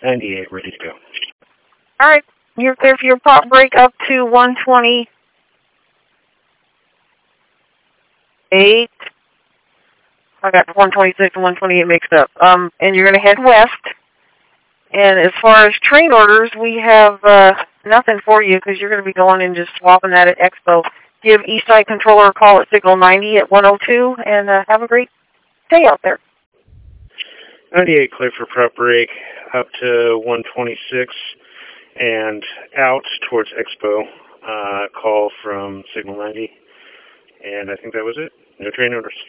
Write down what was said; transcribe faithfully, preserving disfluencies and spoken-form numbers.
ninety-eight, ready to go. All right. You're clear for your prop break up to one twenty-eight. I got one twenty-six and one twenty-eight mixed up. Um, and you're going to head west. And as far as train orders, we have uh, nothing for you because you're going to be going and just swapping that at Expo. Give Eastside Controller a call at Signal ninety at one oh two, and uh, have a great day out there. ninety-eight, clear for prop break up to one twenty-six and out towards Expo. Uh, call from Signal ninety. And I think that was it. No train orders.